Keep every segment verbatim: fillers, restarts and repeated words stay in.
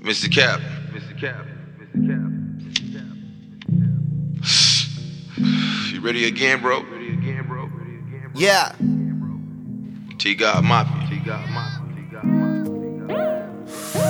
Mister Cap. Mister Cap. Mister Cap. You ready again, bro? Ready again, bro? Ready again, bro? Yeah. T God Mafia. T God Mafia. T God Mafia.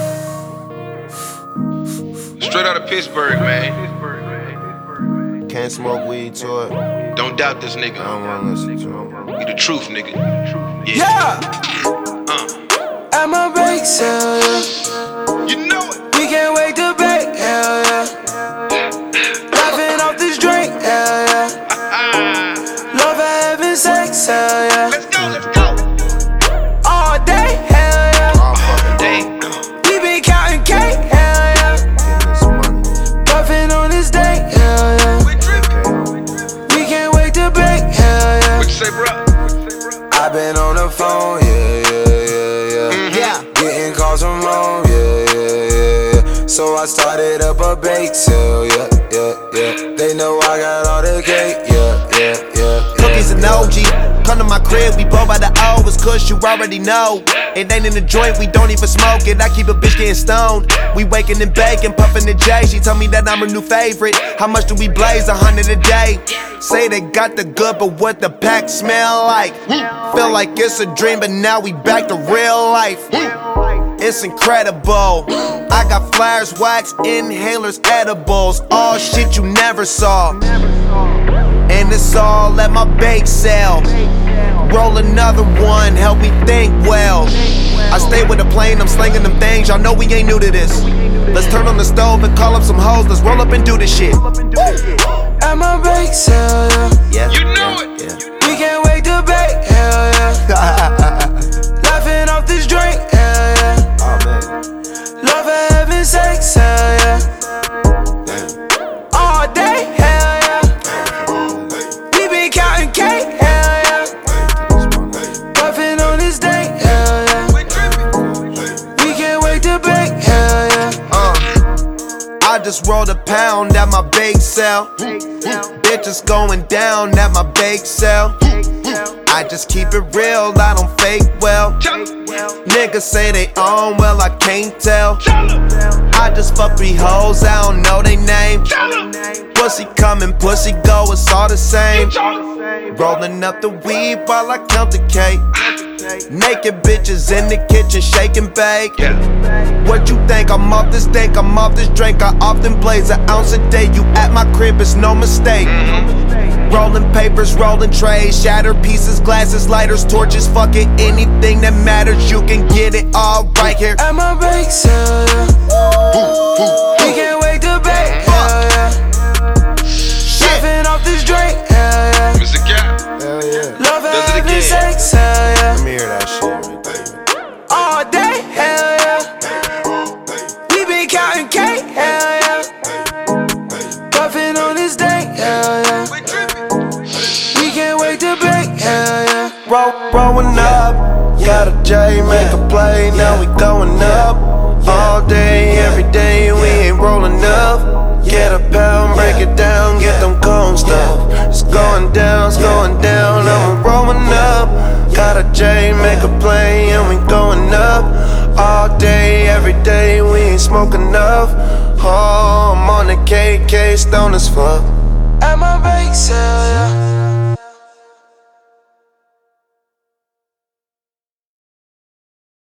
Straight out of Pittsburgh, man. Can't smoke weed to it. Don't doubt this nigga. I don't wanna listen to him. He the truth, nigga. Yeah. Yeah. Uh. At my bake sale, yeah. You know it. We can't wait to bake, hell yeah. Laughing off this drink, hell yeah. Love having sex, hell yeah. Let's go, let's go. All day, hell yeah. All fucking day. We been counting cake, hell yeah. Getting this money. Puffing on this day, hell yeah. We trippin'. We can't wait to bake, hell yeah. What you say, bro? I've been on the phone, yeah, yeah, yeah, yeah. Yeah. Getting calls from home, yeah, yeah, yeah, yeah. So I started up a bake sale, yeah, yeah, yeah. They know I got all the cake, yeah, yeah, yeah. Cookies and O G. Come to my crib, we both by the O. It's kush, you already know. It ain't in the joint, we don't even smoke it. I keep a bitch getting stoned. We waking and baking, puffing the J. She told me that I'm her new favorite. How much do we blaze? A hundred a day. Say they got the good, but what the pack smell like? Feel like it's a dream, but now we back to real life. It's incredible. I got flares, wax, inhalers, edibles. All shit you never saw. And it's all at my bake sale. Roll another one, help me think well. I stay with a plane, I'm slinging them things. Y'all know we ain't new to this. Let's turn on the stove and call up some hoes. Let's roll up and do this shit. At my bake sale, yeah. Yeah, You know yeah, it. yeah. We can't wait to bake, hell yeah. Laughing off this drink, hell yeah. Oh man. Love having sex, hell yeah. All day, hell yeah. We been counting cake, hell yeah. Puffing on this day, hell yeah. We trippin'. We can't wait to bake, hell yeah. Uh, I just rolled a pound at my bake sale. Bitches going down at my bake sale. I just keep it real, I don't fake well. Niggas say they own, well I can't tell. I just fuck three hoes, I don't know they name. Pussy coming, pussy go, it's all the same. Rolling up the weed while I count the cake. Naked bitches in the kitchen, shake and bake. What you think? I'm off this dank, I'm off this drink. I often blaze an ounce a day. You at my crib, it's no mistake. Rolling papers, rolling trays, shattered pieces, glasses, lighters, torches. Fuck it, anything that matters, you can get it all right here. At my bake sale, yeah. We can't wait to bake, hell yeah. Laughing off this drink, hell yeah. Mister Cap. Hell yeah. Love Does it having again. sex, hell yeah. Let me hear that shit right there. All day, hell yeah. We been counting cake, hell yeah. Puffing on this day, hell yeah. We trippin'. We can't wait to bake, hell yeah. Roll, rolling up, got a J, make a play, now we going up. All day, every day, we ain't rolling up. Get a pound, break it down, get them cone stuff. It's going down, it's going down, I'm rolling up. Got a J, make a play, and we going up. All day, every day, we ain't smoking enough. Oh, I'm on the K K, stone as fuck. At my bake sale, yeah.